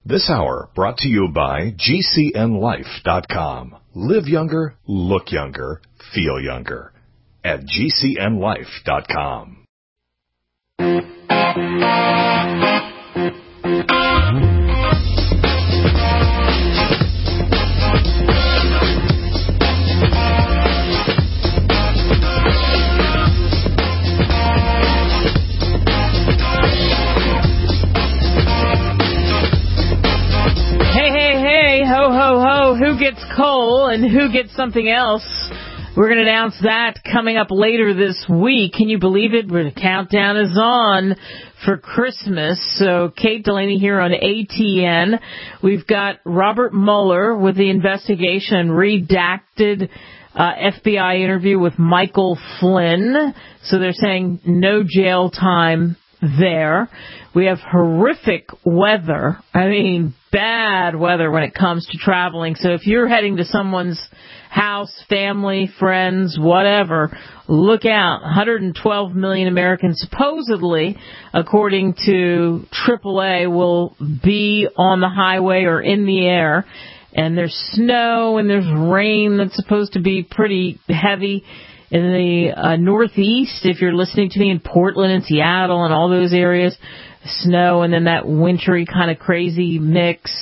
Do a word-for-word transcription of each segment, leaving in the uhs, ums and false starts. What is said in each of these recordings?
This hour brought to you by G C N life dot com. Live younger, look younger, feel younger at G C N life dot com. Who gets coal and who gets something else? We're going to announce that coming up later this week. Can you believe it? The countdown is on for Christmas. So Kate Delaney here on A T N. We've got Robert Mueller with the investigation, redacted uh, F B I interview with Michael Flynn. So they're saying no jail time there. We have horrific weather. I mean, bad weather when it comes to traveling. So if you're heading to someone's house, family, friends, whatever, look out. one hundred twelve million Americans, supposedly, according to triple A, will be on the highway or in the air. And there's snow and there's rain that's supposed to be pretty heavy in the uh, Northeast. If you're listening to me in Portland and Seattle and all those areas, snow, and then that wintry kind of crazy mix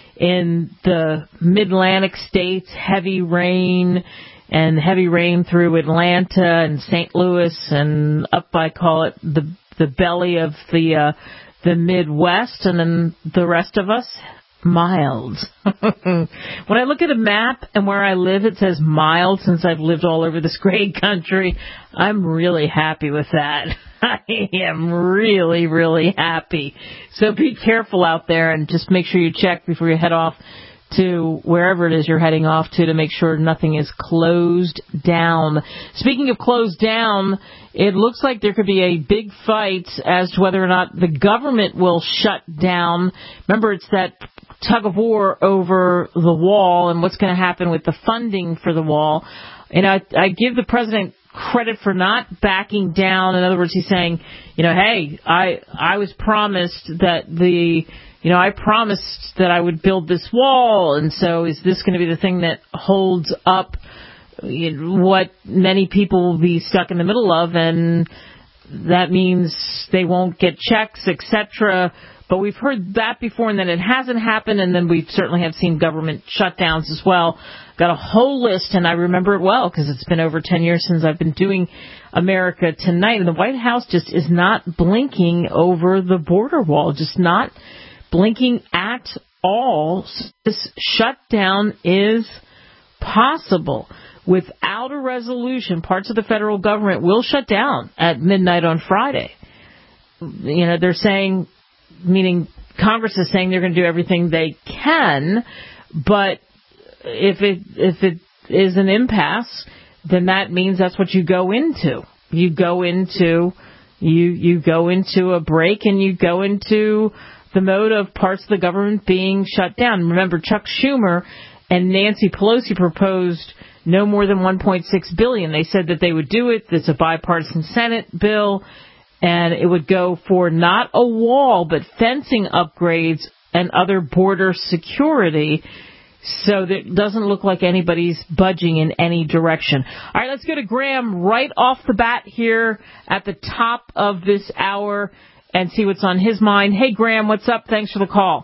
in the mid-Atlantic states, heavy rain and heavy rain through Atlanta and Saint Louis and up, I call it, the the belly of the uh, the Midwest, and then the rest of us, mild. When I look at a map and where I live, it says mild since I've lived all over this great country. I'm really happy with that. I am really, really happy. So be careful out there and just make sure you check before you head off to wherever it is you're heading off to to make sure nothing is closed down. Speaking of closed down, it looks like there could be a big fight as to whether or not the government will shut down. Remember, it's that tug of war over the wall and what's going to happen with the funding for the wall. And I, I give the president credit for not backing down. In other words, he's saying, you know, hey, I I was promised that the, you know, I promised that I would build this wall, and so is this going to be the thing that holds up you know, what many people will be stuck in the middle of, and that means they won't get checks, et cetera. But we've heard that before, and then it hasn't happened, and then we certainly have seen government shutdowns as well. Got a whole list, and I remember it well because it's been over ten years since I've been doing America Tonight, and the White House just is not blinking over the border wall, just not blinking at all. This shutdown is possible. Without a resolution, parts of the federal government will shut down at midnight on Friday. You know, they're saying, meaning Congress is saying they're going to do everything they can, but if it if it is an impasse, then that means that's what you go into. You go into you you go into a break, and you go into the mode of parts of the government being shut down. Remember, Chuck Schumer and Nancy Pelosi proposed no more than one point six billion dollars. They said that they would do it. It's a bipartisan Senate bill. And it would go for not a wall, but fencing upgrades and other border security, so that it doesn't look like anybody's budging in any direction. All right, let's go to Graham right off the bat here at the top of this hour and see what's on his mind. Hey, Graham, what's up? Thanks for the call.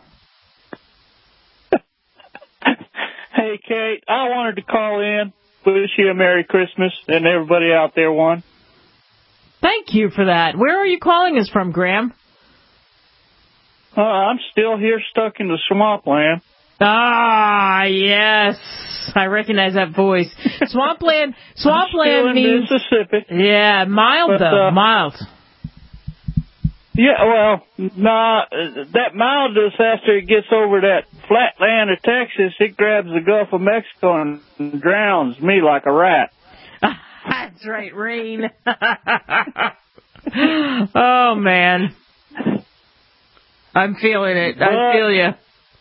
Hey, Kate, I wanted to call in, wish you a Merry Christmas, and everybody out there one. Thank you for that. Where are you calling us from, Graham? Uh, I'm still here stuck in the swampland. Ah, yes. I recognize that voice. Swampland, swampland I'm still in means... Mississippi. Yeah, mild, but, though. Uh, mild. Yeah, well, nah, that mildness after it gets over that flat land of Texas, it grabs the Gulf of Mexico and drowns me like a rat. That's right, rain. Oh, man. I'm feeling it. I but, feel you.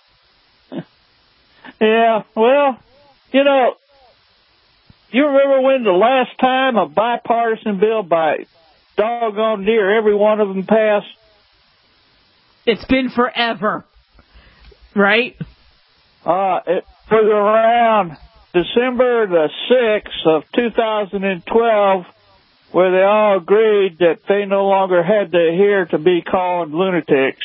Yeah, well, you know, you remember when the last time a bipartisan bill by doggone near every one of them passed? It's been forever. Right? Uh, it was around December the sixth of two thousand twelve where they all agreed that they no longer had to adhere to be called lunatics.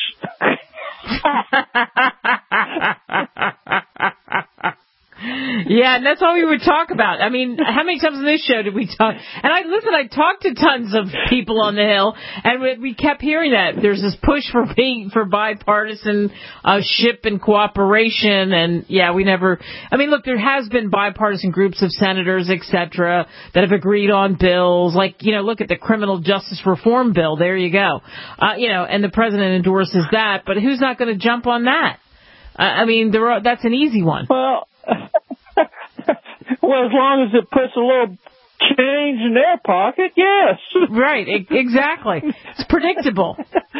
Yeah, and that's all we would talk about. I mean, how many times on this show did we talk? And I listen, I talked to tons of people on the Hill, and we, we kept hearing that there's this push for being for bipartisan uh, ship and cooperation, and yeah, we never. I mean, look, there has been bipartisan groups of senators, et cetera, that have agreed on bills, like you know, look at the criminal justice reform bill. There you go, uh, you know, and the president endorses that, but who's not going to jump on that? Uh, I mean, there are, that's an easy one. Well. Well, as long as it puts a little change in their pocket, yes. Right, e- exactly. It's predictable.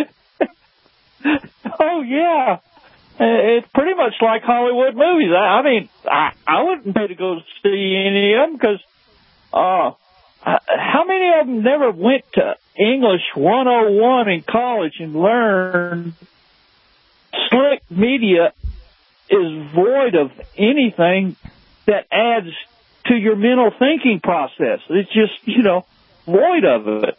Oh, yeah. It's pretty much like Hollywood movies. I, I mean, I, I wouldn't pay to go see any of them because uh, how many of them never went to English one oh one in college and learned slick media is void of anything that adds to your mental thinking process. It's just, you know, void of it.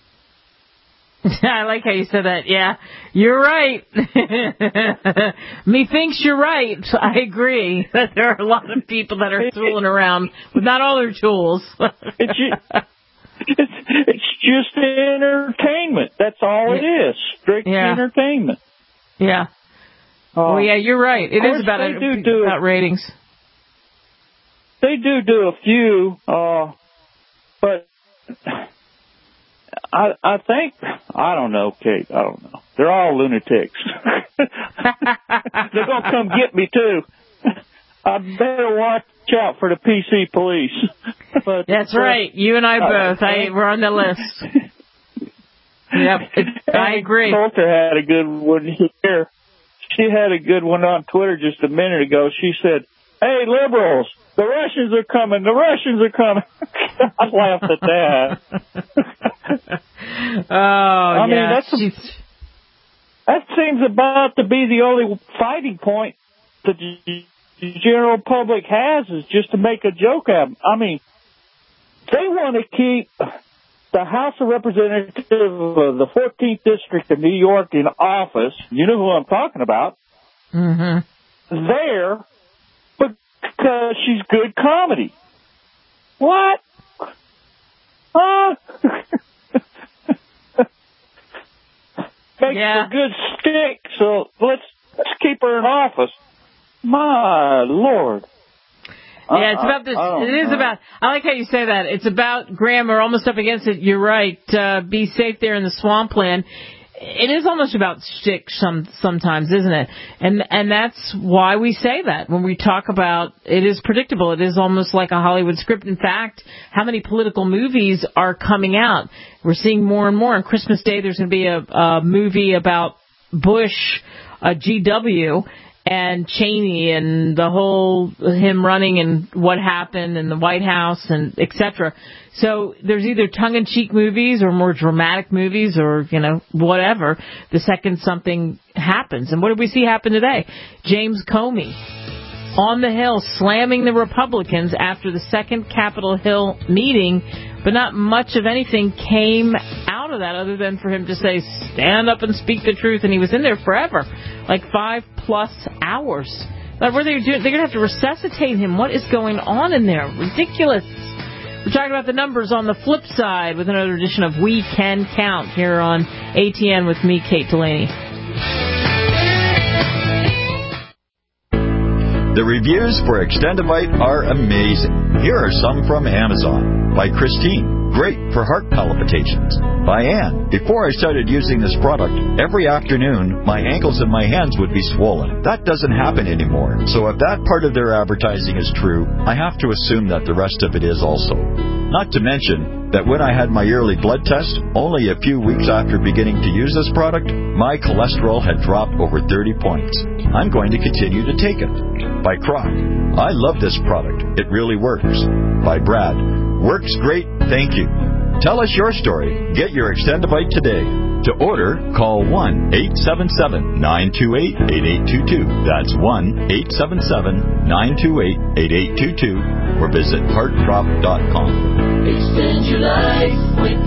I like how you said that. Yeah, you're right. Methinks you're right. I agree that there are a lot of people that are tooling around with not all their tools. it's, just, it's, it's just entertainment. That's all it is. Strict yeah. entertainment. Yeah. Oh, well, yeah, you're right. It is about, a, do do about ratings. They do do a few, uh, but I I think, I don't know, Kate, I don't know. They're all lunatics. They're going to come get me, too. I better watch out for the P C police. But, That's uh, right. You and I both. Uh, I, we're on the list. Yep, it, I agree. Coulter had a good one here. She had a good one on Twitter just a minute ago. She said, "Hey, liberals, the Russians are coming. The Russians are coming." I laughed at that. Oh, I mean, yeah. that's a, that seems about to be the only fighting point that the general public has is just to make a joke at them. I mean, they want to keep the House of Representatives of the fourteenth District of New York in office. You know who I'm talking about. Mm-hmm. There, because she's good comedy. What? Huh? Makes yeah. for good stick, so let's, let's keep her in office. My Lord. Yeah, it's about this. It is about. I like how you say that. It's about Graham. We're almost up against it. You're right. Uh, be safe there in the swampland. It is almost about shtick some sometimes, isn't it? And and that's why we say that when we talk about it is predictable. It is almost like a Hollywood script. In fact, how many political movies are coming out? We're seeing more and more. On Christmas Day, there's going to be a, a movie about Bush, uh, G W. And Cheney and the whole him running and what happened in the White House and et cetera. So there's either tongue-in-cheek movies or more dramatic movies or, you know, whatever, the second something happens. And what did we see happen today? James Comey on the Hill slamming the Republicans after the second Capitol Hill meeting, but not much of anything came out of that other than for him to say, stand up and speak the truth. And he was in there forever, like five plus hours. Like, what are they doing? They're going to have to resuscitate him. What is going on in there? Ridiculous. We're talking about the numbers on the flip side with another edition of We Can Count here on A T N with me, Kate Delaney. The reviews for Extendivite are amazing. Here are some from Amazon. By Christine. Great for heart palpitations. By Ann. Before I started using this product, every afternoon, my ankles and my hands would be swollen. That doesn't happen anymore. So if that part of their advertising is true, I have to assume that the rest of it is also. Not to mention that when I had my yearly blood test, only a few weeks after beginning to use this product, my cholesterol had dropped over thirty points. I'm going to continue to take it. By Croc. I love this product. It really works. By Brad. Works great, thank you. Tell us your story. Get your Extendivite today. To order, call one eight seven seven, nine two eight, eight eight two two. That's one eight seven seven, nine two eight, eight eight two two or visit heart drop dot com. Extend your life with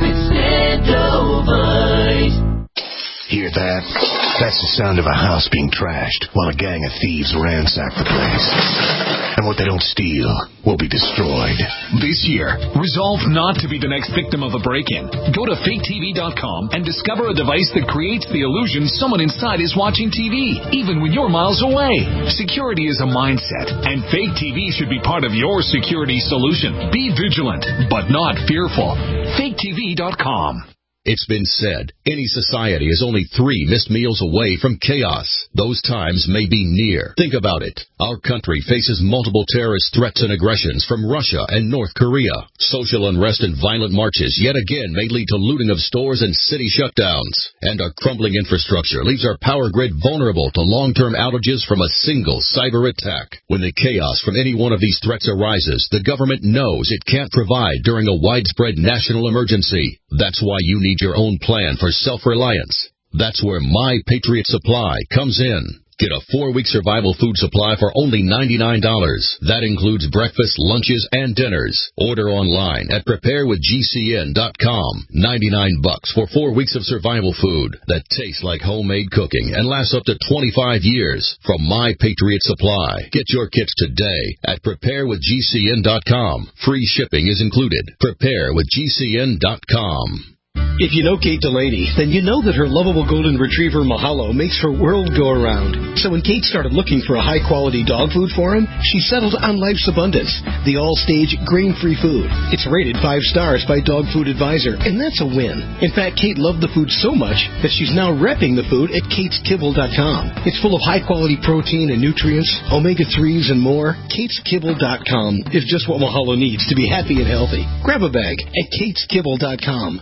Extendovite. Hear that? That's the sound of a house being trashed while a gang of thieves ransack the place. And what they don't steal will be destroyed. This year, resolve not to be the next victim of a break-in. Go to fake T V dot com and discover a device that creates the illusion someone inside is watching T V, even when you're miles away. Security is a mindset, and Fake T V should be part of your security solution. Be vigilant, but not fearful. fake T V dot com. It's been said, any society is only three missed meals away from chaos. Those times may be near. Think about it. Our country faces multiple terrorist threats and aggressions from Russia and North Korea. Social unrest and violent marches yet again may lead to looting of stores and city shutdowns. And our crumbling infrastructure leaves our power grid vulnerable to long-term outages from a single cyber attack. When the chaos from any one of these threats arises, the government knows it can't provide during a widespread national emergency. That's why you need your own plan for self-reliance. That's where My Patriot Supply comes in. Get a four-week survival food supply for only ninety-nine dollars. That includes breakfast, lunches, and dinners. Order online at prepare with G C N dot com. ninety-nine bucks for four weeks of survival food that tastes like homemade cooking and lasts up to twenty-five years from My Patriot Supply. Get your kits today at prepare with G C N dot com. Free shipping is included. prepare with G C N dot com. If you know Kate Delaney, then you know that her lovable golden retriever Mahalo makes her world go around. So when Kate started looking for a high-quality dog food for him, she settled on Life's Abundance, the all-stage grain-free food. It's rated five stars by Dog Food Advisor, and that's a win. In fact, Kate loved the food so much that she's now repping the food at kates kibble dot com. It's full of high-quality protein and nutrients, omega threes, and more. kates kibble dot com is just what Mahalo needs to be happy and healthy. Grab a bag at kates kibble dot com.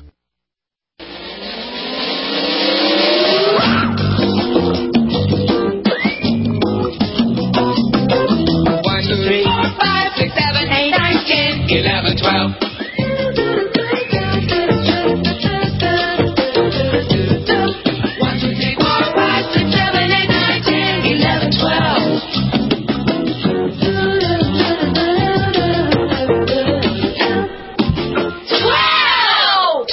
eleven, twelve. One, two, three, four, five, six, seven, eight, nine, ten, eleven, twelve. Twelve!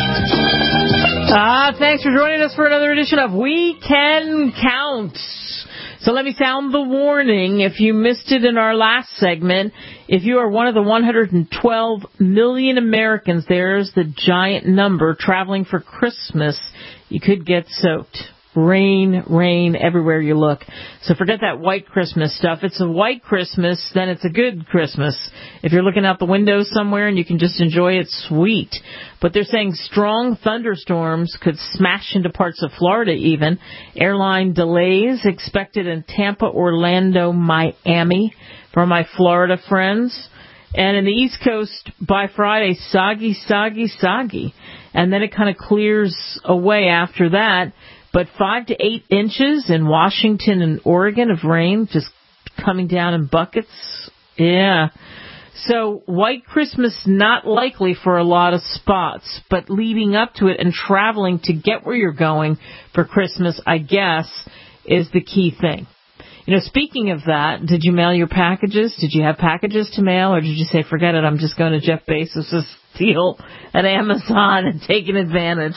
Ah, thanks for joining us for another edition of We Can Count. So let me sound the warning. If you missed it in our last segment, if you are one of the one hundred twelve million Americans, there's the giant number traveling for Christmas, you could get soaked. Rain, rain everywhere you look. So forget that white Christmas stuff. It's a white Christmas, then it's a good Christmas. If you're looking out the window somewhere and you can just enjoy it, sweet. But they're saying strong thunderstorms could smash into parts of Florida even. Airline delays expected in Tampa, Orlando, Miami for my Florida friends. And in the East Coast by Friday, soggy, soggy, soggy. And then it kind of clears away after that. But five to eight inches in Washington and Oregon of rain just coming down in buckets. Yeah. So white Christmas not likely for a lot of spots, but leading up to it and traveling to get where you're going for Christmas, I guess, is the key thing. You know, speaking of that, did you mail your packages? Did you have packages to mail, or did you say, forget it, I'm just going to Jeff Bezos' deal at Amazon and taking advantage?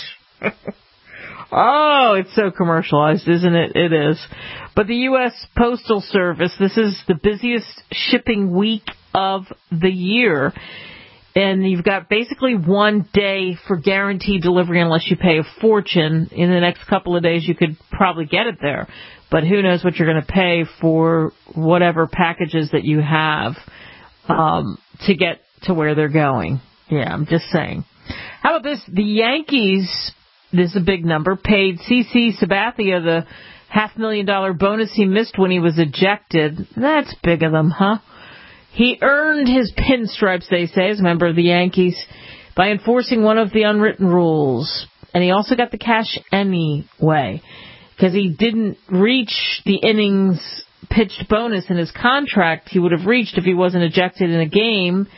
Oh, it's so commercialized, isn't it? It is. But the U S Postal Service, this is the busiest shipping week of the year. And you've got basically one day for guaranteed delivery unless you pay a fortune. In the next couple of days, you could probably get it there. But who knows what you're going to pay for whatever packages that you have um, to get to where they're going. Yeah, I'm just saying. How about this? The Yankees... This is a big number. Paid C C Sabathia the half million dollar bonus he missed when he was ejected. That's big of them, huh? He earned his pinstripes, they say, as a member of the Yankees, by enforcing one of the unwritten rules. And he also got the cash anyway, because he didn't reach the innings pitched bonus in his contract he would have reached if he wasn't ejected in a game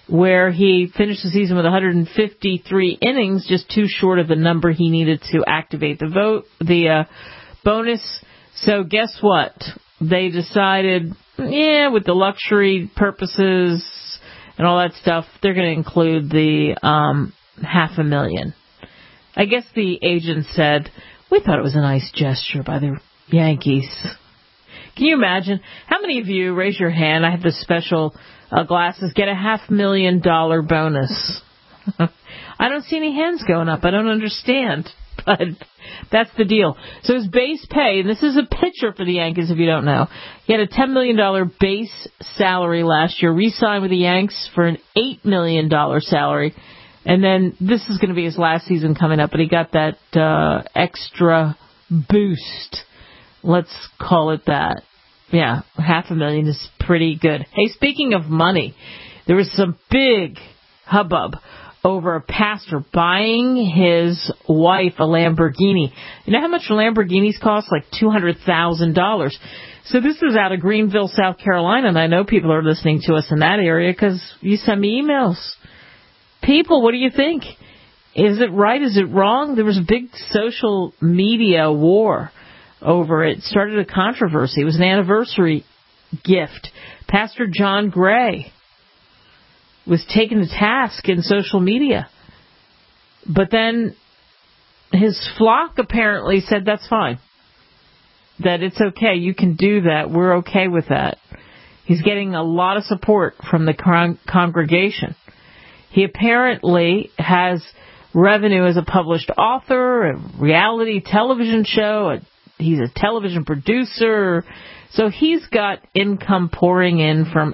where he finished the season with one hundred fifty-three innings, just too short of the number he needed to activate the vote, the uh, bonus. So guess what? They decided, yeah, with the luxury purposes and all that stuff, they're going to include the um, half a million. I guess the agent said, we thought it was a nice gesture by the Yankees. Can you imagine? How many of you, raise your hand, I have the special uh, glasses, get a half million dollar bonus? I don't see any hands going up. I don't understand. But that's the deal. So his base pay, and this is a pitcher for the Yankees if you don't know, he had a ten million dollars base salary last year, re-signed with the Yanks for an eight million dollars salary, and then this is going to be his last season coming up, but he got that uh, extra boost. Let's call it that. Yeah, half a million is pretty good. Hey, speaking of money, there was some big hubbub over a pastor buying his wife a Lamborghini. You know how much Lamborghinis cost? Like two hundred thousand dollars. So this is out of Greenville, South Carolina, and I know people are listening to us in that area because you send me emails. People, what do you think? Is it right? Is it wrong? There was a big social media war over it. It started a controversy. It was an anniversary gift. Pastor John Gray was taken to task in social media. But then his flock apparently said that's fine. That it's okay. You can do that. We're okay with that. He's getting a lot of support from the con- congregation. He apparently has revenue as a published author, a reality television show. A, he's a television producer. So he's got income pouring in from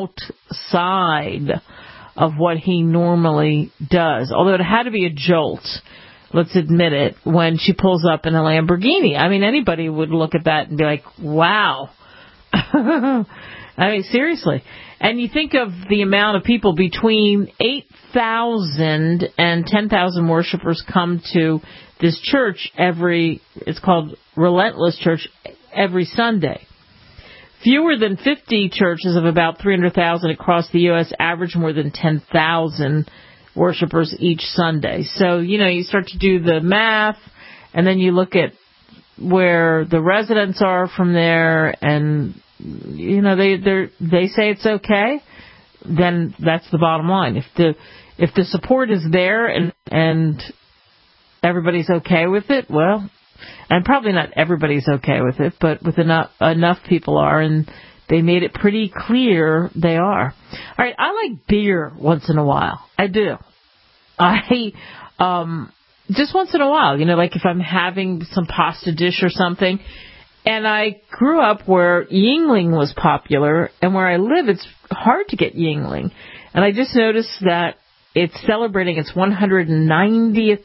outside of what he normally does. Although it had to be a jolt, let's admit it, when she pulls up in a Lamborghini. I mean, anybody would look at that and be like, wow. I mean, seriously. And you think of the amount of people, between eight thousand and ten thousand worshipers come to this church every, it's called Relentless Church, every Sunday. Fewer than fifty churches of about three hundred thousand across the U S average more than ten thousand worshipers each Sunday. So, you know, you start to do the math, and then you look at where the residents are from there, and, you know, they they they say it's okay, then that's the bottom line. If the if the support is there and and everybody's okay with it, well, and probably not everybody's okay with it, but with enough enough people are, and they made it pretty clear they are. All right, I like beer once in a while. I do. I um just once in a while, you know, like if I'm having some pasta dish or something. And I grew up where Yuengling was popular, and where I live, it's hard to get Yuengling. And I just noticed that it's celebrating its one hundred ninetieth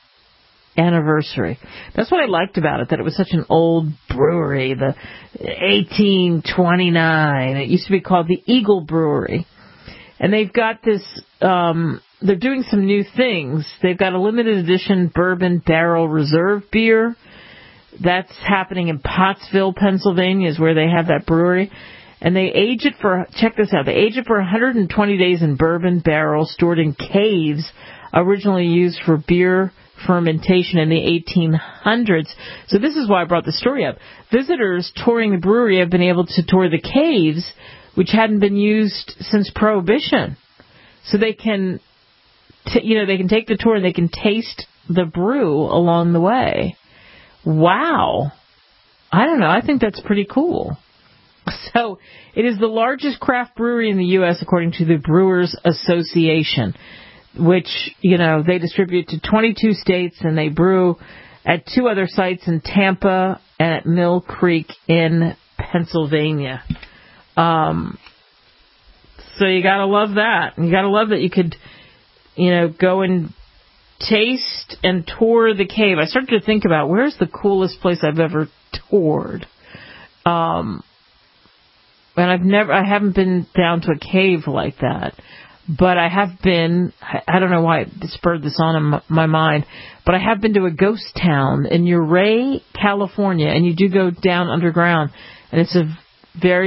anniversary. That's what I liked about it, that it was such an old brewery, the eighteen twenty-nine. It used to be called the Eagle Brewery. And they've got this, um, they're doing some new things. They've got a limited edition bourbon barrel reserve beer. That's happening in Pottsville, Pennsylvania, is where they have that brewery. And they age it for, check this out, they age it for one hundred twenty days in bourbon barrels stored in caves originally used for beer fermentation in the eighteen hundreds. So this is why I brought the story up. Visitors touring the brewery have been able to tour the caves, which hadn't been used since Prohibition. So they can, t- you know, they can take the tour and they can taste the brew along the way. Wow. I don't know. I think that's pretty cool. So it is the largest craft brewery in the U S according to the Brewers Association, which, you know, they distribute to twenty-two states, and they brew at two other sites in Tampa and at Mill Creek in Pennsylvania. Um, so you gotta love that. You gotta love that you could, you know, go and taste and tour the cave. I started to think about, where's the coolest place I've ever toured? Um, and I've never, I haven't been down to a cave like that, but I have been, I don't know why it spurred this on in my mind, but I have been to a ghost town in Ouray, California, and you do go down underground, and it's a very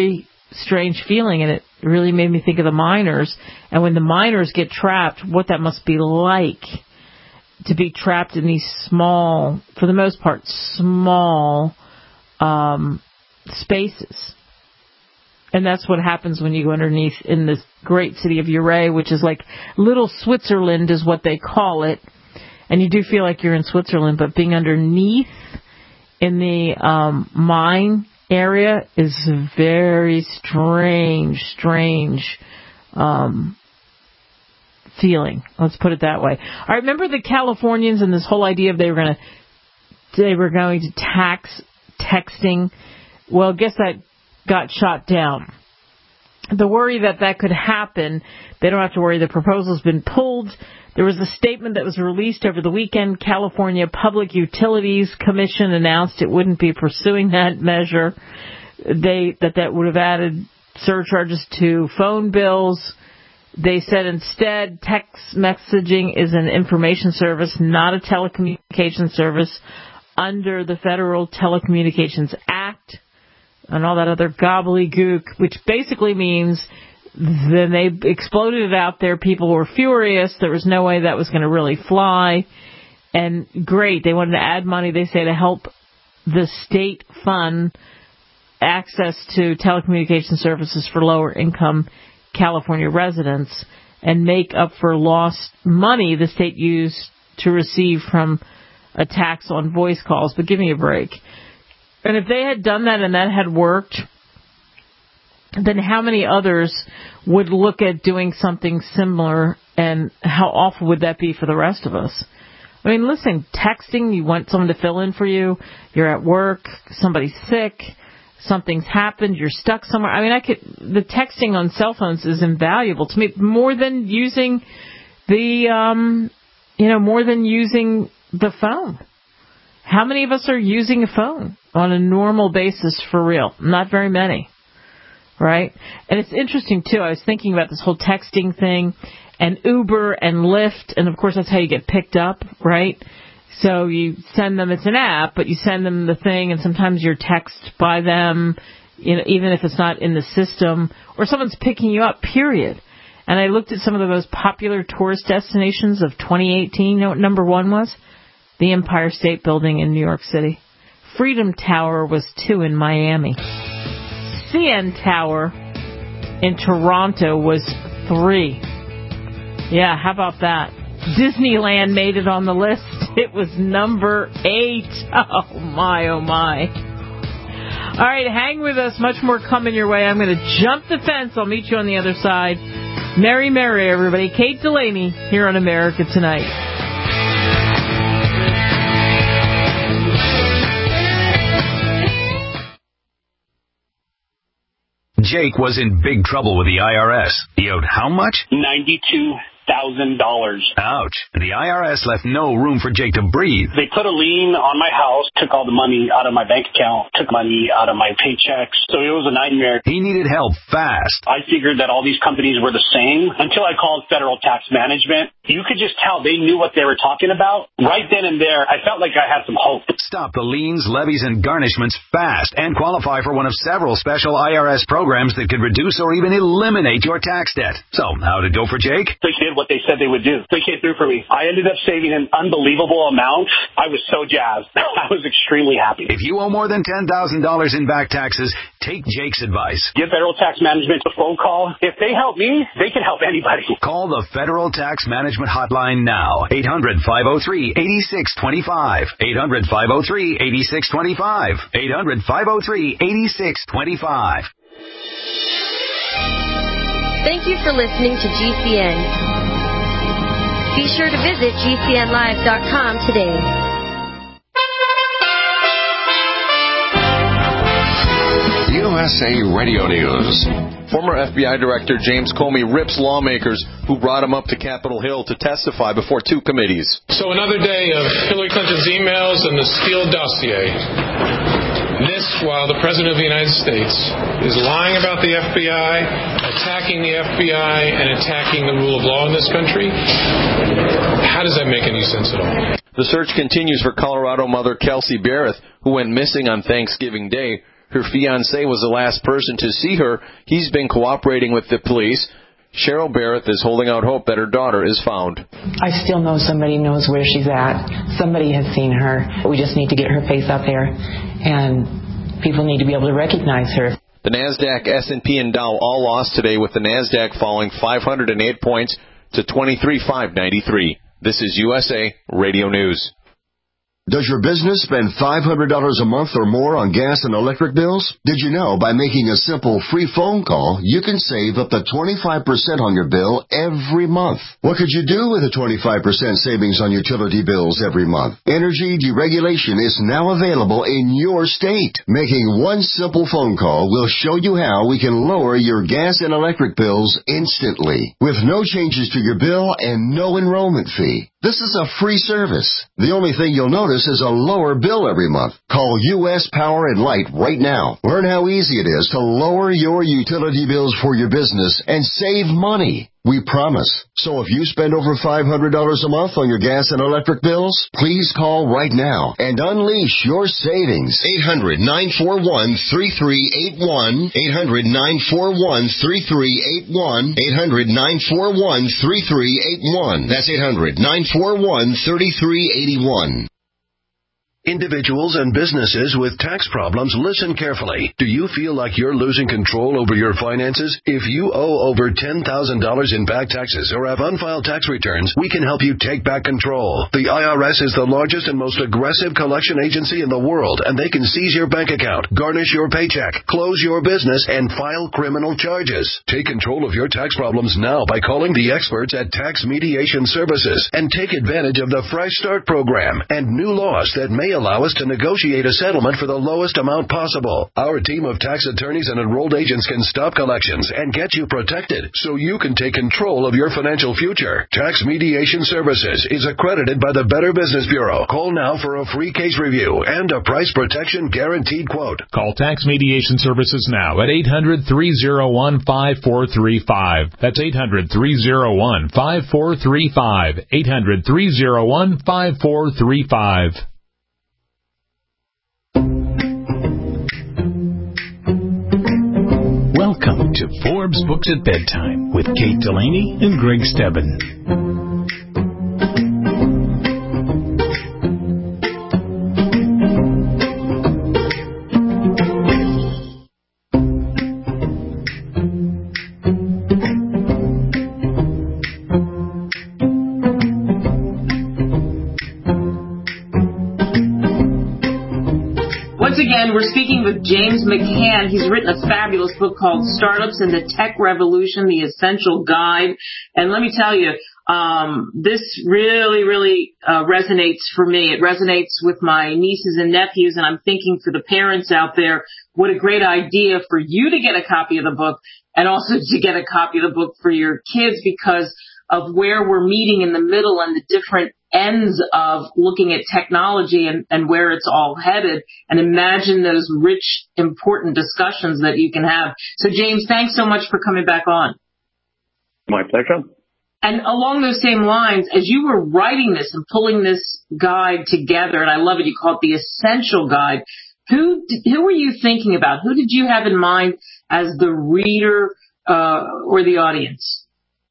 strange feeling, and it really made me think of the miners. And when the miners get trapped, what that must be like to be trapped in these small, for the most part, small um, spaces. And that's what happens when you go underneath in this great city of Ouray, which is like little Switzerland is what they call it. And you do feel like you're in Switzerland, but being underneath in the um, mine area is very strange, strange um, feeling. Let's put it that way. I remember the Californians and this whole idea of they were going to they were going to tax texting. Well, guess that got shot down. The worry that that could happen, they don't have to worry. The proposal's been pulled. There was a statement that was released over the weekend. California Public Utilities Commission announced it wouldn't be pursuing that measure. They that that would have added surcharges to phone bills. They said instead text messaging is an information service, not a telecommunications service under the Federal Telecommunications Act and all that other gobbledygook, which basically means then they exploded it out there. People were furious. There was no way that was going to really fly. And great, they wanted to add money, they say, to help the state fund access to telecommunication services for lower income California residents and make up for lost money the state used to receive from a tax on voice calls. But give me a break. And if they had done that and that had worked, then how many others would look at doing something similar, and how awful would that be for the rest of us? I mean, listen, texting, you want someone to fill in for you, you're at work, somebody's sick, something's happened, you're stuck somewhere. I mean, I could, the texting on cell phones is invaluable to me, more than using the, um, you know, more than using the phone. How many of us are using a phone on a normal basis for real? Not very many, right? And it's interesting, too. I was thinking about this whole texting thing and Uber and Lyft, and, of course, that's how you get picked up, right? So you send them, it's an app, but you send them the thing, and sometimes you're texted by them, you know, even if it's not in the system, or someone's picking you up, period. And I looked at some of the most popular tourist destinations of twenty eighteen. You know what number one was? The Empire State Building in New York City. Freedom Tower was two in Miami. C N Tower in Toronto was three. Yeah, how about that? Disneyland made it on the list. It was number eight. Oh, my, oh, my. All right, hang with us. Much more coming your way. I'm going to jump the fence. I'll meet you on the other side. Merry, merry, everybody. Kate Delaney here on America Tonight. Jake was in big trouble with the I R S. He owed how much? ninety-two thousand dollars. Ouch. The I R S left no room for Jake to breathe. They put a lien on my house, took all the money out of my bank account, took money out of my paychecks. So it was a nightmare. He needed help fast. I figured that all these companies were the same until I called Federal Tax Management. You could just tell they knew what they were talking about. Right then and there, I felt like I had some hope. Stop the liens, levies, and garnishments fast and qualify for one of several special I R S programs that could reduce or even eliminate your tax debt. So, how'd it go for Jake? They did what they said they would do. They came through for me. I ended up saving an unbelievable amount. I was so jazzed. I was extremely happy. If you owe more than ten thousand dollars in back taxes, take Jake's advice. Give Federal Tax Management a phone call. If they help me, they can help anybody. Call the Federal Tax Management Hotline now. eight hundred, five oh three, eight six two five. eight hundred, five oh three, eight six two five. eight hundred, five oh three, eight six two five. Thank you for listening to G C N. Be sure to visit G C N live dot com today. U S A Radio News. Former F B I Director James Comey rips lawmakers who brought him up to Capitol Hill to testify before two committees. So another day of Hillary Clinton's emails and the Steele dossier. This while the President of the United States is lying about the F B I, attacking the F B I, and attacking the rule of law in this country. How does that make any sense at all? The search continues for Colorado mother Kelsey Barrett, who went missing on Thanksgiving Day. Her fiancé was the last person to see her. He's been cooperating with the police. Cheryl Barrett is holding out hope that her daughter is found. I still know somebody knows where she's at. Somebody has seen her. We just need to get her face out there, and people need to be able to recognize her. The NASDAQ, S and P, and Dow all lost today, with the NASDAQ falling five hundred eight points to twenty-three thousand five hundred ninety-three. This is U S A Radio News. Does your business spend five hundred dollars a month or more on gas and electric bills? Did you know by making a simple free phone call, you can save up to twenty-five percent on your bill every month? What could you do with a twenty-five percent savings on utility bills every month? Energy deregulation is now available in your state. Making one simple phone call will show you how we can lower your gas and electric bills instantly, with no changes to your bill and no enrollment fee. This is a free service. The only thing you'll notice is a lower bill every month. Call U S Power and Light right now. Learn how easy it is to lower your utility bills for your business and save money. We promise. So if you spend over five hundred dollars a month on your gas and electric bills, please call right now and unleash your savings. eight hundred, nine four one, three three eight one. eight hundred, nine four one, three three eight one. eight hundred, nine four one, three three eight one. That's eight hundred, nine four one, three three eight one. Individuals and businesses with tax problems, listen carefully. Do you feel like you're losing control over your finances? If you owe over ten thousand dollars in back taxes or have unfiled tax returns, we can help you take back control. The I R S is the largest and most aggressive collection agency in the world, and they can seize your bank account, garnish your paycheck, close your business, and file criminal charges. Take control of your tax problems now by calling the experts at Tax Mediation Services and take advantage of the Fresh Start program and new laws that may allow us to negotiate a settlement for the lowest amount possible. Our team of tax attorneys and enrolled agents can stop collections and get you protected so you can take control of your financial future. Tax Mediation Services is accredited by the Better Business Bureau. Call now for a free case review and a price protection guaranteed quote. Call Tax Mediation Services now at eight hundred, three oh one, five four three five. That's eight hundred, three oh one, five four three five. eight hundred, three oh one, five four three five. Welcome to Forbes Books at Bedtime with Kate Delaney and Greg Stebbin. Again, we're speaking with James McCann. He's written a fabulous book called Startups and the Tech Revolution, The Essential Guide. And let me tell you, um, this really, really uh, resonates for me. It resonates with my nieces and nephews, and I'm thinking for the parents out there, what a great idea for you to get a copy of the book and also to get a copy of the book for your kids because of where we're meeting in the middle and the different ends of looking at technology and, and where it's all headed, and imagine those rich, important discussions that you can have. So, James, thanks so much for coming back on. My pleasure. And along those same lines, as you were writing this and pulling this guide together, and I love it, you call it the Essential Guide, who who were you thinking about? Who did you have in mind as the reader uh, or the audience?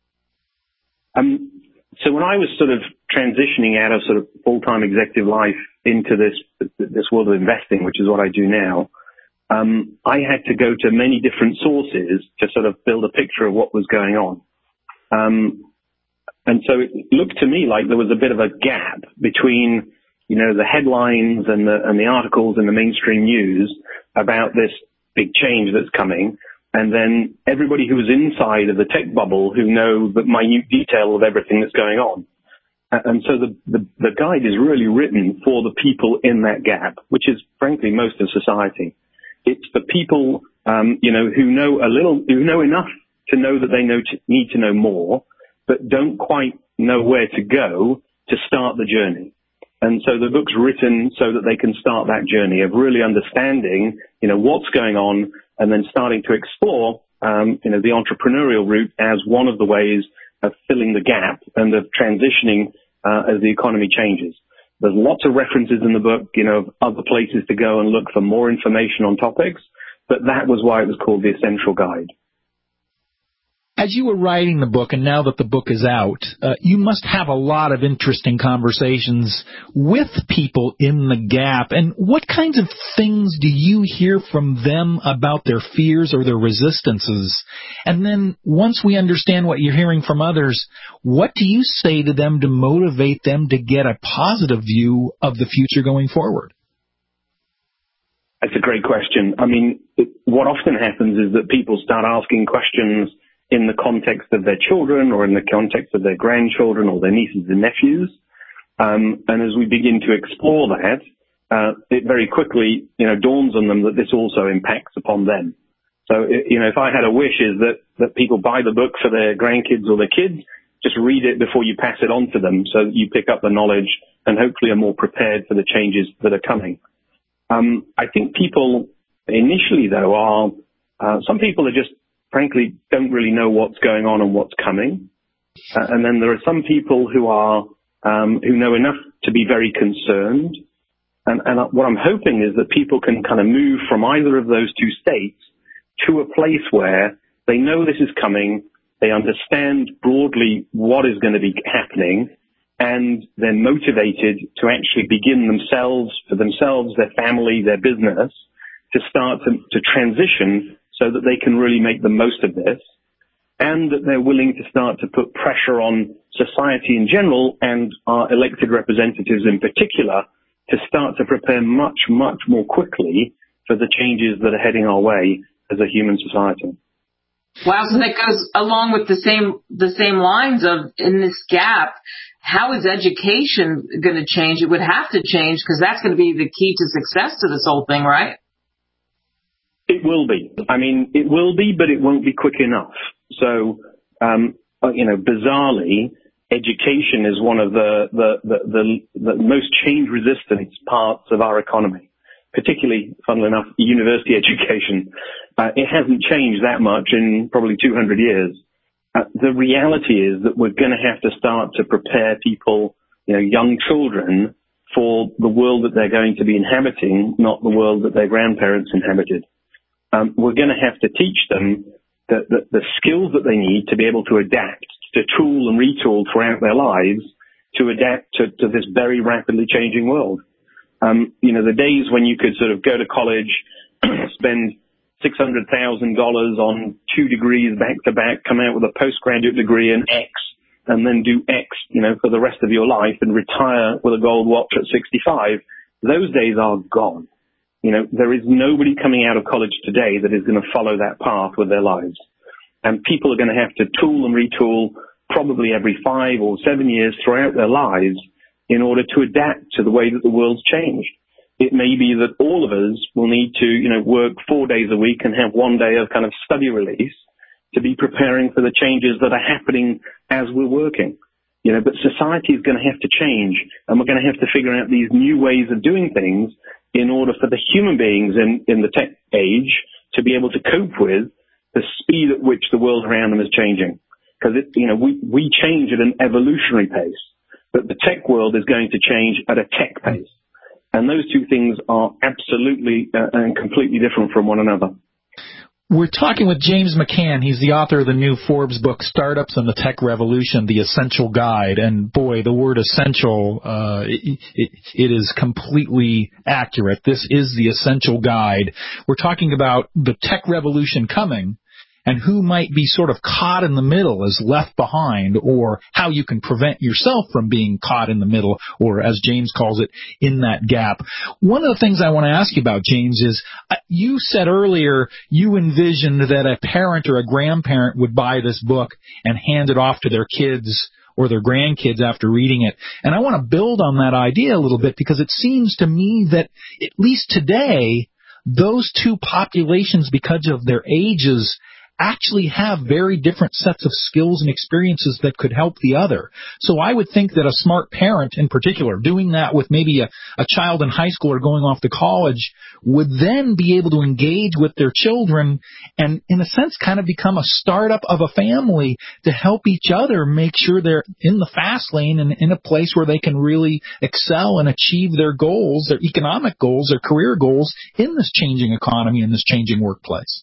Um. So when I was sort of transitioning out of sort of full-time executive life into this this world of investing, which is what I do now, um, I had to go to many different sources to sort of build a picture of what was going on. Um, and so it looked to me like there was a bit of a gap between, you know, the headlines and the and the articles in the mainstream news about this big change that's coming, and then everybody who's inside of the tech bubble who know the minute detail of everything that's going on. And so the, the, the guide is really written for the people in that gap, which is frankly most of society. It's the people, um, you know, who know a little, who know enough to know that they know to, need to know more, but don't quite know where to go to start the journey. And so the book's written so that they can start that journey of really understanding, you know, what's going on, and then starting to explore, um, you know, the entrepreneurial route as one of the ways of filling the gap and of transitioning uh, as the economy changes. There's lots of references in the book, you know, of other places to go and look for more information on topics, but that was why it was called The Essential Guide. As you were writing the book, and now that the book is out, uh, you must have a lot of interesting conversations with people in the gap. And what kinds of things do you hear from them about their fears or their resistances? And then once we understand what you're hearing from others, what do you say to them to motivate them to get a positive view of the future going forward? That's a great question. I mean, it, what often happens is that people start asking questions in the context of their children or in the context of their grandchildren or their nieces and nephews. Um, and as we begin to explore that, uh, it very quickly, you know, dawns on them that this also impacts upon them. So, it, you know, if I had a wish is that, that people buy the book for their grandkids or their kids, just read it before you pass it on to them so that you pick up the knowledge and hopefully are more prepared for the changes that are coming. Um, I think people initially, though, are, uh, some people are just frankly don't really know what's going on and what's coming. Uh, and then there are some people who are, um, who know enough to be very concerned. And, and what I'm hoping is that people can kind of move from either of those two states to a place where they know this is coming, they understand broadly what is going to be happening, and they're motivated to actually begin themselves, for themselves, their family, their business, to start to, to transition so that they can really make the most of this, and that they're willing to start to put pressure on society in general and our elected representatives in particular to start to prepare much, much more quickly for the changes that are heading our way as a human society. Wow, so that goes along with the same the same lines of, in this gap, how is education going to change? It would have to change because that's going to be the key to success to this whole thing, right? It will be. I mean, it will be, but it won't be quick enough. So, um, you know, bizarrely, education is one of the, the, the, the, the most change-resistant parts of our economy, particularly, funnily enough, university education. Uh, it hasn't changed that much in probably two hundred years. Uh, the reality is that we're going to have to start to prepare people, you know, young children, for the world that they're going to be inhabiting, not the world that their grandparents inhabited. Um, we're going to have to teach them the, the, the skills that they need to be able to adapt, to tool and retool throughout their lives to adapt to, to this very rapidly changing world. Um, you know, the days when you could sort of go to college, spend six hundred thousand dollars on two degrees back to back, come out with a postgraduate degree in X, and then do X, you know, for the rest of your life and retire with a gold watch at sixty-five, those days are gone. You know, there is nobody coming out of college today that is going to follow that path with their lives. And people are going to have to tool and retool probably every five or seven years throughout their lives in order to adapt to the way that the world's changed. It may be that all of us will need to, you know, work four days a week and have one day of kind of study release to be preparing for the changes that are happening as we're working. You know, but society is going to have to change, and we're going to have to figure out these new ways of doing things in order for the human beings in, in the tech age to be able to cope with the speed at which the world around them is changing. Because, you know, we, we change at an evolutionary pace, but the tech world is going to change at a tech pace. And those two things are absolutely uh, and completely different from one another. We're talking with James McCann. He's the author of the new Forbes book, Startups and the Tech Revolution, The Essential Guide. And boy, the word essential, uh, it, it, it is completely accurate. This is the essential guide. We're talking about the tech revolution coming and who might be sort of caught in the middle, as left behind, or how you can prevent yourself from being caught in the middle, or as James calls it, in that gap. One of the things I want to ask you about, James, is uh, you said earlier you envisioned that a parent or a grandparent would buy this book and hand it off to their kids or their grandkids after reading it. And I want to build on that idea a little bit, because it seems to me that, at least today, those two populations, because of their ages, actually have very different sets of skills and experiences that could help the other. So I would think that a smart parent in particular, doing that with maybe a, a child in high school or going off to college, would then be able to engage with their children and, in a sense, kind of become a startup of a family to help each other make sure they're in the fast lane and in a place where they can really excel and achieve their goals, their economic goals, their career goals in this changing economy, in this changing workplace.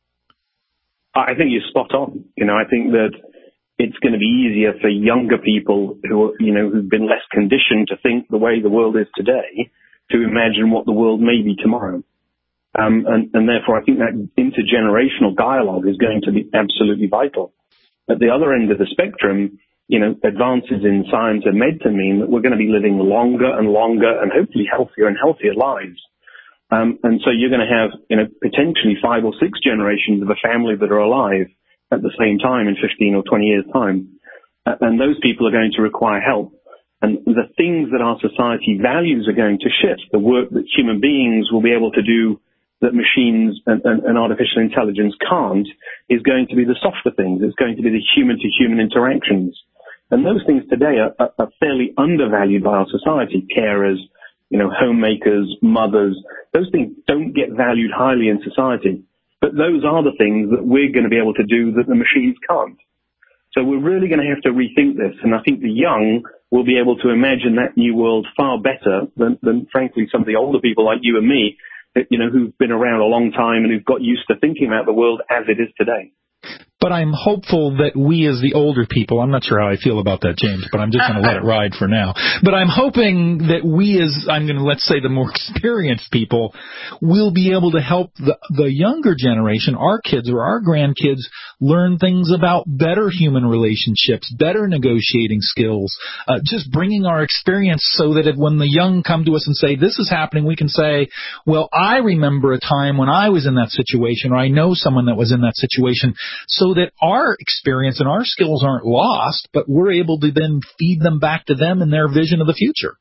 I think you're spot on. You know, I think that it's going to be easier for younger people who, you know, who've been less conditioned to think the way the world is today to imagine what the world may be tomorrow. Um, and, and therefore, I think that intergenerational dialogue is going to be absolutely vital. At the other end of the spectrum, you know, advances in science and medicine mean that we're going to be living longer and longer and hopefully healthier and healthier lives. Um, and so you're going to have, you know, potentially five or six generations of a family that are alive at the same time in fifteen or twenty years' time. Uh, and those people are going to require help. And the things that our society values are going to shift. The work that human beings will be able to do that machines and, and, and artificial intelligence can't is going to be the softer things. It's going to be the human-to-human interactions. And those things today are, are, are fairly undervalued by our society. Carers, you know, homemakers, mothers, those things don't get valued highly in society. But those are the things that we're going to be able to do that the machines can't. So we're really going to have to rethink this. And I think the young will be able to imagine that new world far better than, than frankly, some of the older people like you and me, you know, who've been around a long time and who've got used to thinking about the world as it is today. But I'm hopeful that we as the older people, I'm not sure how I feel about that, James, but I'm just going to let it ride for now. But I'm hoping that we as, I'm going to, let's say, the more experienced people will be able to help the, the younger generation, our kids or our grandkids, learn things about better human relationships, better negotiating skills, uh, just bringing our experience so that if, when the young come to us and say, this is happening, we can say, well, I remember a time when I was in that situation, or I know someone that was in that situation, so that our experience and our skills aren't lost, but we're able to then feed them back to them and their vision of the future.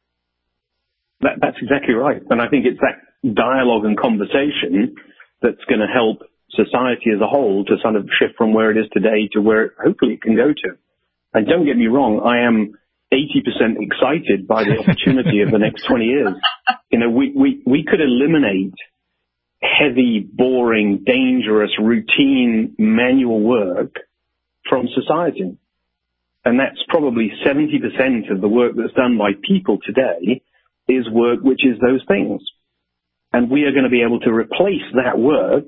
That, that's exactly right. And I think it's that dialogue and conversation that's going to help society as a whole to sort of shift from where it is today to where hopefully it can go to. And don't get me wrong, I am eighty percent excited by the opportunity of the next twenty years. You know, we, we, we could eliminate heavy, boring, dangerous, routine, manual work from society. And that's probably seventy percent of the work that's done by people today is work which is those things. And we are going to be able to replace that work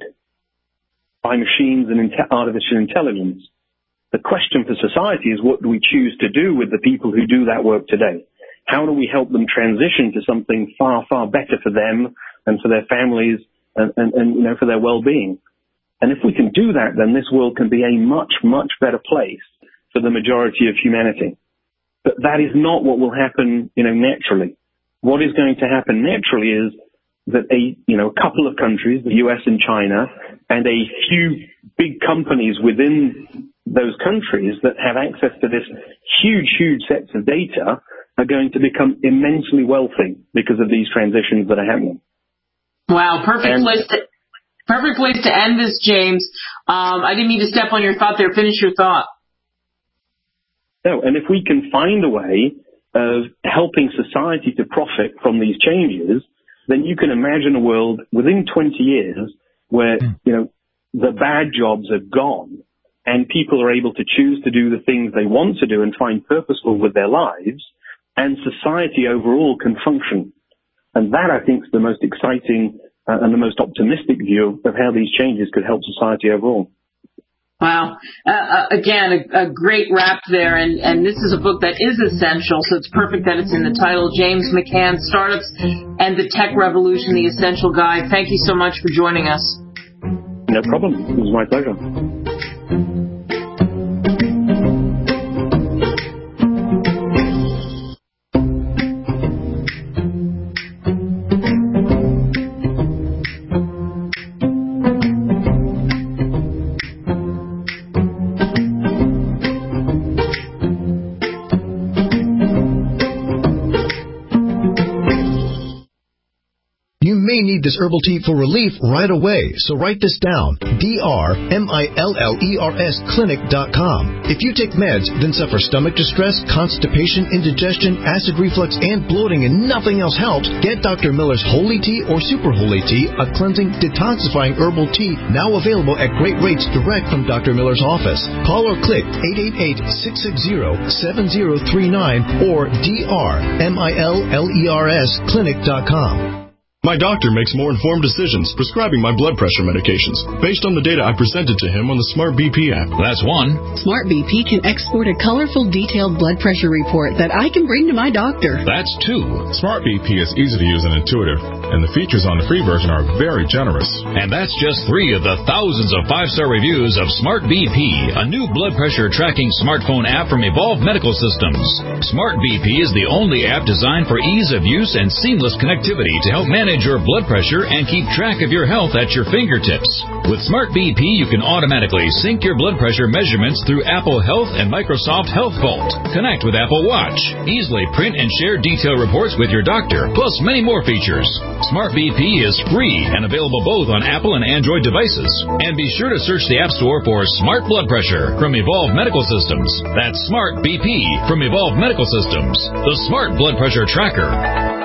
by machines and inte- artificial intelligence. The question for society is, what do we choose to do with the people who do that work today? How do we help them transition to something far, far better for them and for their families and, and, and you know, for their well-being? And if we can do that, then this world can be a much, much better place for the majority of humanity. But that is not what will happen, you know, naturally. What is going to happen naturally is that a, you know, a couple of countries, the U S and China, and a few big companies within those countries that have access to this huge, huge sets of data are going to become immensely wealthy because of these transitions that are happening. Wow, perfect And, place to perfect place to end this, James. Um, I didn't mean to step on your thought there. Finish your thought. No, and if we can find a way of helping society to profit from these changes, then you can imagine a world within twenty years where, you know, the bad jobs are gone and people are able to choose to do the things they want to do and find purposeful with their lives, and society overall can function. And that, I think, is the most exciting uh, and the most optimistic view of how these changes could help society overall. Wow. Uh, again, a, a great wrap there, and, and this is a book that is essential, so it's perfect that it's in the title. James McCann, Startups and the Tech Revolution, The Essential Guide. Thank you so much for joining us. No problem. It was my pleasure. You may need this herbal tea for relief right away, so write this down. D R M I L L E R S clinic dot com. If you take meds, then suffer stomach distress, constipation, indigestion, acid reflux, and bloating, and nothing else helps, get Doctor Miller's Holy Tea or Super Holy Tea, a cleansing, detoxifying herbal tea now available at great rates direct from Doctor Miller's office. Call or click eight eight eight, six six zero, seven zero three nine or D R M I L L E R S clinic dot com. My doctor makes more informed decisions prescribing my blood pressure medications based on the data I presented to him on the Smart B P app. That's one. Smart B P can export a colorful, detailed blood pressure report that I can bring to my doctor. That's two. Smart B P is easy to use and intuitive, and the features on the free version are very generous. And that's just three of the thousands of five-star reviews of Smart B P, a new blood pressure tracking smartphone app from Evolve Medical Systems. Smart B P is the only app designed for ease of use and seamless connectivity to help manage your blood pressure and keep track of your health at your fingertips. With Smart B P, you can automatically sync your blood pressure measurements through Apple Health and Microsoft Health Vault. Connect with Apple Watch. Easily print and share detailed reports with your doctor, plus many more features. Smart B P is free and available both on Apple and Android devices. And be sure to search the App Store for Smart Blood Pressure from Evolve Medical Systems. That's Smart B P from Evolve Medical Systems, the Smart Blood Pressure Tracker.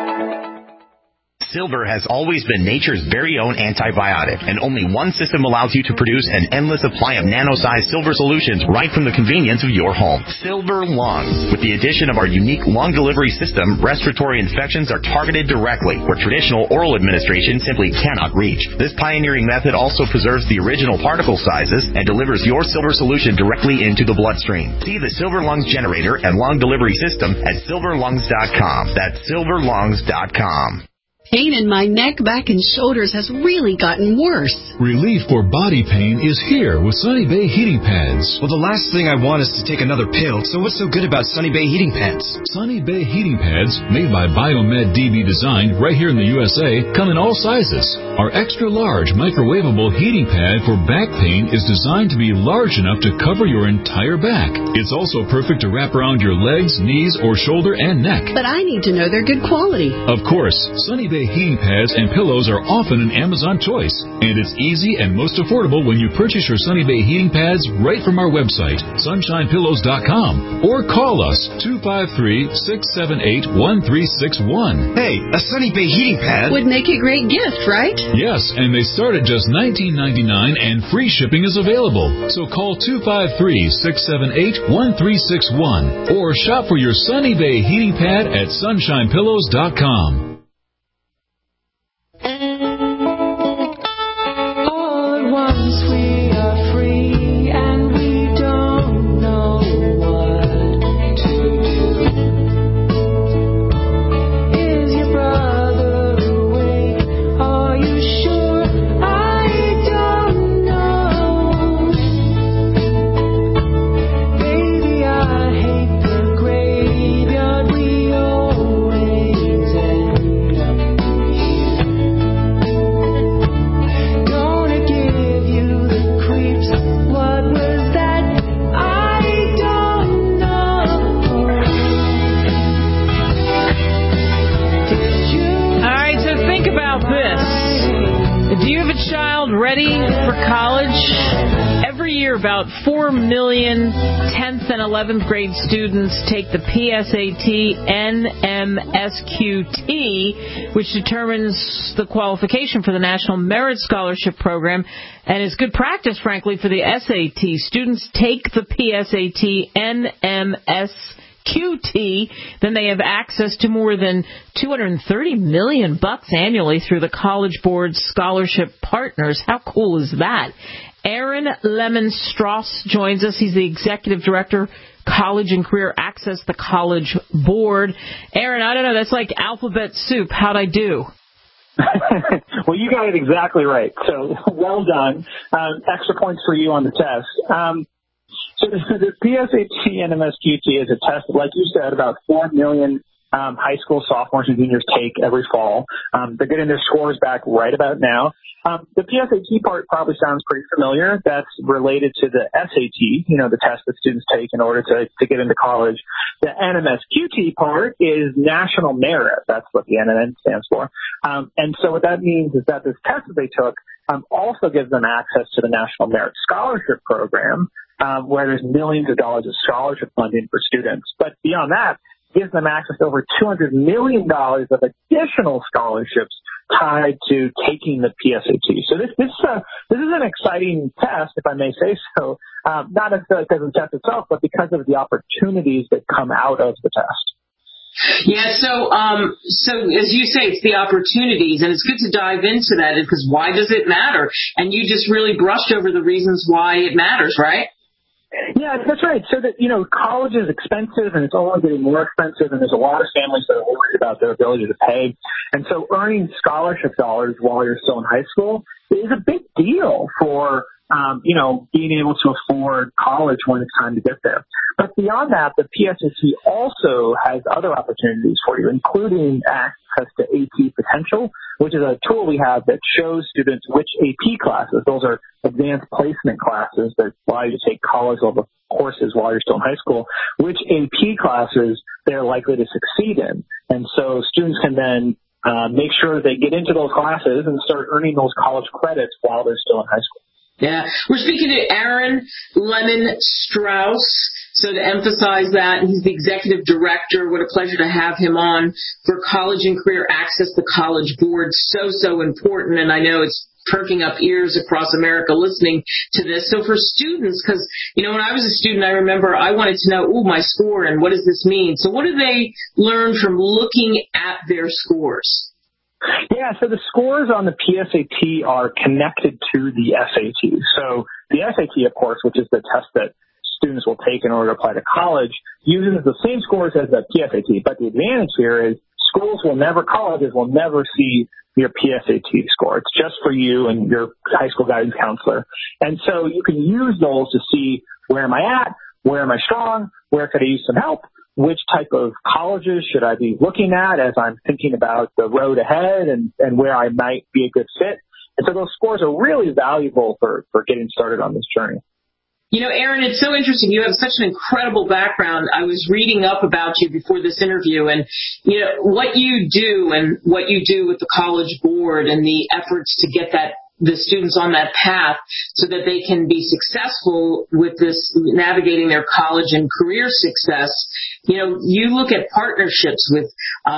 Silver has always been nature's very own antibiotic, and only one system allows you to produce an endless supply of nano-sized silver solutions right from the convenience of your home. Silver Lungs. With the addition of our unique lung delivery system, respiratory infections are targeted directly, where traditional oral administration simply cannot reach. This pioneering method also preserves the original particle sizes and delivers your silver solution directly into the bloodstream. See the Silver Lungs generator and lung delivery system at silver lungs dot com. That's silver lungs dot com. Pain in my neck, back, and shoulders has really gotten worse. Relief for body pain is here with Sunny Bay heating pads. Well, the last thing I want is to take another pill, so what's so good about Sunny Bay heating pads? Sunny Bay heating pads, made by Biomed D B Design right here in the U S A, come in all sizes. Our extra large microwavable heating pad for back pain is designed to be large enough to cover your entire back. It's also perfect to wrap around your legs, knees, or shoulder and neck. But I need to know they're good quality. Of course, Sunny Bay heating pads and pillows are often an Amazon choice, and it's easy and most affordable when you purchase your Sunny Bay heating pads right from our website, sunshine pillows dot com, or call us two five three, six seven eight, one three six one. Hey, a Sunny Bay heating pad would make a great gift, right? Yes, and they start at just nineteen ninety-nine and free shipping is available. So call two five three, six seven eight, one three six one or shop for your Sunny Bay heating pad at sunshine pillows dot com. About four million tenth and eleventh grade students take the P S A T N M S Q T, which determines the qualification for the National Merit Scholarship Program, and is good practice, frankly, for the S A T. Students take the P S A T N M S Q T, then they have access to more than two hundred thirty million bucks annually through the College Board Scholarship Partners. How cool is that? Aaron Lemon-Strauss joins us. He's the Executive Director, College and Career Access, the College Board. Aaron, I don't know, that's like alphabet soup. How'd I do? Well, you got it exactly right. So well done. Um, extra points for you on the test. Um, so the, the P S A T N M S Q T is a test, like you said, about four million um, high school sophomores and juniors take every fall. Um, they're getting their scores back right about now. Um, the P S A T part probably sounds pretty familiar. That's related to the S A T, you know, the test that students take in order to, to get into college. The N M S Q T part is National Merit. That's what the N M N stands for. Um, and so what that means is that this test that they took um, also gives them access to the National Merit Scholarship Program, um, where there's millions of dollars of scholarship funding for students. But beyond that, it gives them access to over two hundred million dollars of additional scholarships tied to taking the P S A T. So this this uh, this is an exciting test, if I may say so, um, not necessarily because of the test itself, but because of the opportunities that come out of the test. Yeah, so um, so as you say, it's the opportunities, and it's good to dive into that because why does it matter? And you just really brushed over the reasons why it matters, right? Yeah, that's right. So that, you know, college is expensive and it's only getting more expensive, and there's a lot of families that are worried about their ability to pay. And so earning scholarship dollars while you're still in high school is a big deal for, um, you know, being able to afford college when it's time to get there. But beyond that, the P S A T also has other opportunities for you, including access to A T Potential, which is a tool we have that shows students which A P classes, those are advanced placement classes that allow you to take college level courses while you're still in high school, which A P classes they're likely to succeed in. And so students can then uh, make sure that they get into those classes and start earning those college credits while they're still in high school. Yeah. We're speaking to Aaron Lemon Strauss. So to emphasize that, he's the executive director. What a pleasure to have him on for College and Career Access, the College Board. So, so important. And I know it's perking up ears across America listening to this. So for students, because, you know, when I was a student, I remember I wanted to know, ooh, my score, and what does this mean? So what do they learn from looking at their scores? Yeah, so the scores on the P S A T are connected to the S A T. So the S A T, of course, which is the test that students will take in order to apply to college, uses the same scores as the P S A T. But the advantage here is schools will never, colleges will never see your P S A T score. It's just for you and your high school guidance counselor. And so you can use those to see, where am I at? Where am I strong? Where could I use some help? Which type of colleges should I be looking at as I'm thinking about the road ahead and, and where I might be a good fit? And so those scores are really valuable for, for getting started on this journey. You know, Aaron, it's so interesting. You have such an incredible background. I was reading up about you before this interview, and, you know, what you do and what you do with the College Board and the efforts to get that the students on that path so that they can be successful with this, navigating their college and career success. You know, you look at partnerships with,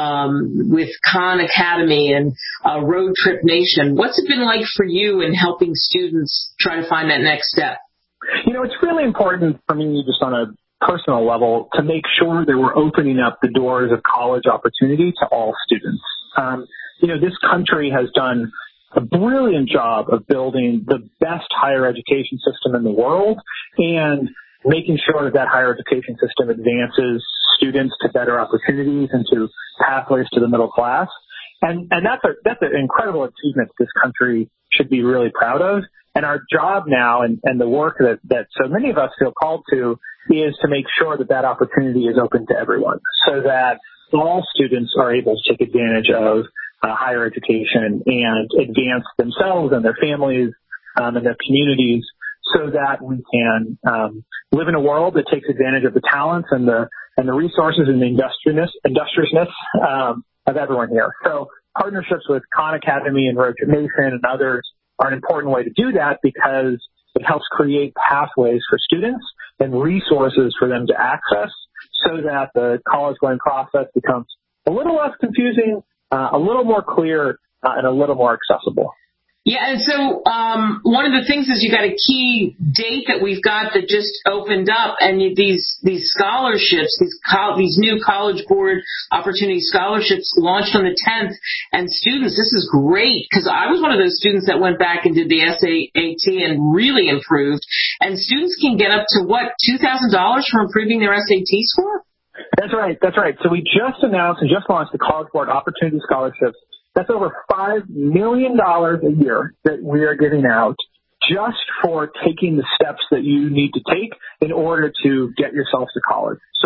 um, with Khan Academy and uh, Road Trip Nation. What's it been like for you in helping students try to find that next step? You know, it's really important for me, just on a personal level, to make sure that we're opening up the doors of college opportunity to all students. Um, you know, this country has done a brilliant job of building the best higher education system in the world and making sure that that higher education system advances students to better opportunities and to pathways to the middle class. And, and that's a, that's an incredible achievement that this country should be really proud of. And our job now and, and the work that, that so many of us feel called to is to make sure that that opportunity is open to everyone so that all students are able to take advantage of uh, higher education and advance themselves and their families um, and their communities so that we can um, live in a world that takes advantage of the talents and the and the resources and the industriousness, industriousness um, of everyone here. So partnerships with Khan Academy and Road Trip Nation and others are an important way to do that because it helps create pathways for students and resources for them to access so that the college-going process becomes a little less confusing, uh, a little more clear, uh, and a little more accessible. Yeah, and so um, one of the things is you got a key date that we've got that just opened up, and you, these these scholarships, these co- these new College Board Opportunity Scholarships launched on the tenth. And students, this is great because I was one of those students that went back and did the S A T and really improved. And students can get up to what, two thousand dollars for improving their S A T score? That's right. That's right. So we just announced and just launched the College Board Opportunity Scholarships. That's over five million dollars a year that we are giving out just for taking the steps that you need to take in order to get yourself to college. So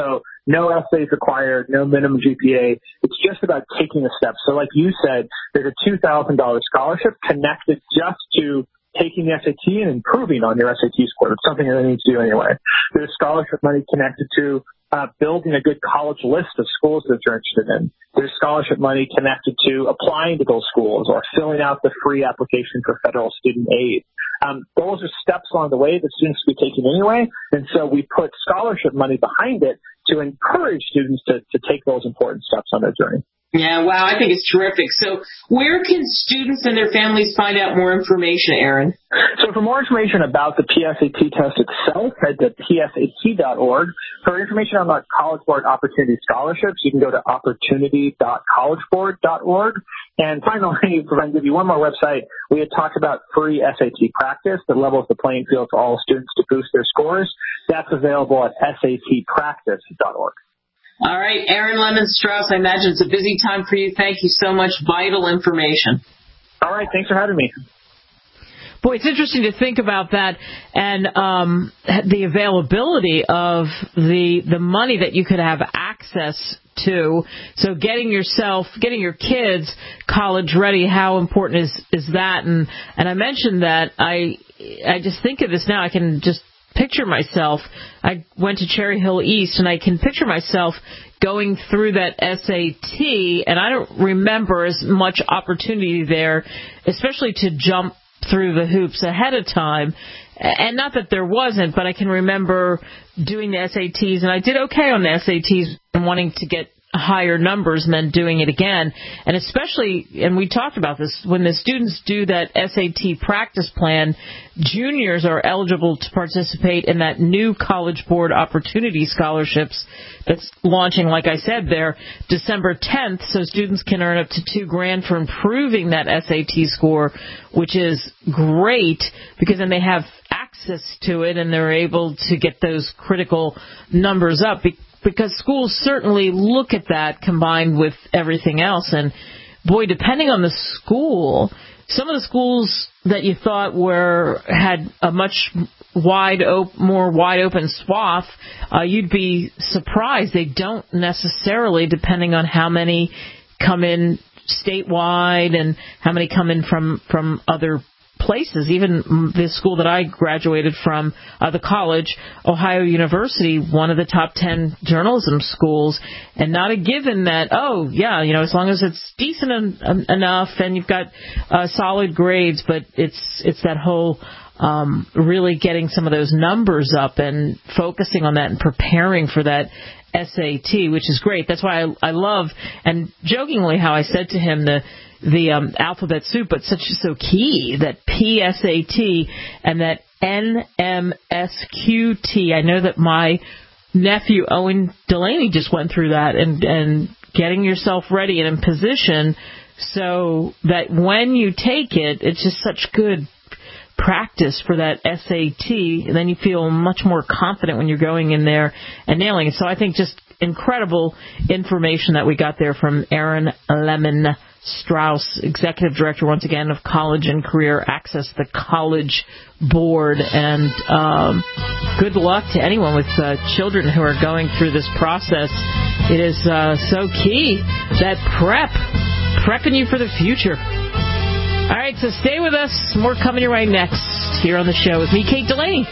no essays required, no minimum G P A. It's just about taking a step. So like you said, there's a two thousand dollars scholarship connected just to taking the S A T and improving on your S A T score. It's something that they need to do anyway. There's scholarship money connected to uh, building a good college list of schools that you're interested in. There's scholarship money connected to applying to those schools or filling out the free application for federal student aid. Um, those are steps along the way that students will be taking anyway, and so we put scholarship money behind it to encourage students to, to take those important steps on their journey. Yeah, wow, I think it's terrific. So where can students and their families find out more information, Aaron? So for more information about the P S A T test itself, head to P S A T dot org. For information on the College Board Opportunity Scholarships, you can go to opportunity dot college board dot org. And finally, if I can give you one more website, we had talked about free S A T practice that levels the playing field for all students to boost their scores. That's available at S A T practice dot org. All right, Aaron Lemon-Strauss, I imagine it's a busy time for you. Thank you so much. Vital information. All right, thanks for having me. Boy, it's interesting to think about that and um, the availability of the the money that you could have access to. So getting yourself, getting your kids college ready, how important is, is that? And and I mentioned that I I just think of this now. I can just picture myself. I went to Cherry Hill East, and I can picture myself going through that S A T, and I don't remember as much opportunity there, especially to jump through the hoops ahead of time. And not that there wasn't, but I can remember doing the S A Ts, and I did okay on the S A Ts and wanting to get higher numbers and then doing it again. And especially, and we talked about this, when the students do that S A T practice plan, juniors are eligible to participate in that new College Board Opportunity Scholarships that's launching, like I said, there December tenth, so students can earn up to two grand for improving that S A T score, which is great because then they have access to it and they're able to get those critical numbers up. Because schools certainly look at that combined with everything else. And, boy, depending on the school, some of the schools that you thought were had a much wide op- more wide open swath, uh, you'd be surprised. They don't necessarily, depending on how many come in statewide and how many come in from, from other places. Even the school that I graduated from, uh, the college, Ohio University, one of the top ten journalism schools, and not a given that, oh, yeah, you know, as long as it's decent en- enough and you've got uh, solid grades, but it's it's that whole um, really getting some of those numbers up and focusing on that and preparing for that S A T, which is great. That's why I, I love, and jokingly how I said to him, the the um, alphabet soup, but such so key, that P S A T and that N M S Q T. I know that my nephew Owen Delaney just went through that, and, and getting yourself ready and in position so that when you take it, it's just such good practice for that S A T, and then you feel much more confident when you're going in there and nailing it. So I think just incredible information that we got there from Aaron Lemon-Strauss, Executive Director, once again, of College and Career Access, the College Board. And um, good luck to anyone with uh, children who are going through this process. It is uh, so key, that prep, prepping you for the future. All right, so stay with us. More coming your way next here on the show with me, Kate Delaney.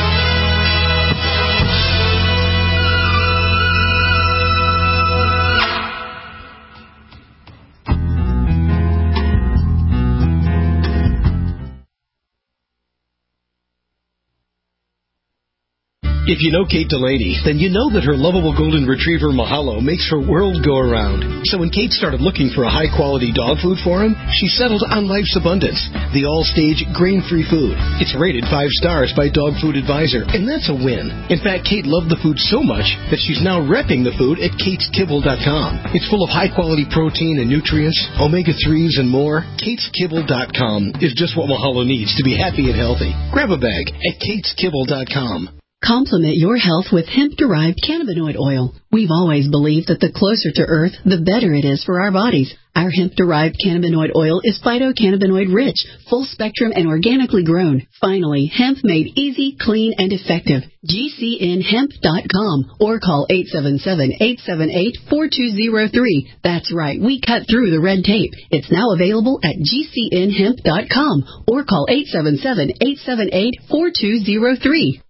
If you know Kate Delaney, then you know that her lovable golden retriever, Mahalo, makes her world go around. So when Kate started looking for a high-quality dog food for him, she settled on Life's Abundance, the all-stage grain-free food. It's rated five stars by Dog Food Advisor, and that's a win. In fact, Kate loved the food so much that she's now repping the food at kates kibble dot com. It's full of high-quality protein and nutrients, omega threes, and more. kates kibble dot com is just what Mahalo needs to be happy and healthy. Grab a bag at kates kibble dot com. Complement your health with hemp-derived cannabinoid oil. We've always believed that the closer to Earth, the better it is for our bodies. Our hemp-derived cannabinoid oil is phytocannabinoid-rich, full-spectrum, and organically grown. Finally, hemp made easy, clean, and effective. G C N hemp dot com or call eight seven seven, eight seven eight, four two zero three. That's right, we cut through the red tape. It's now available at G C N hemp dot com or call eight seven seven, eight seven eight, four two zero three.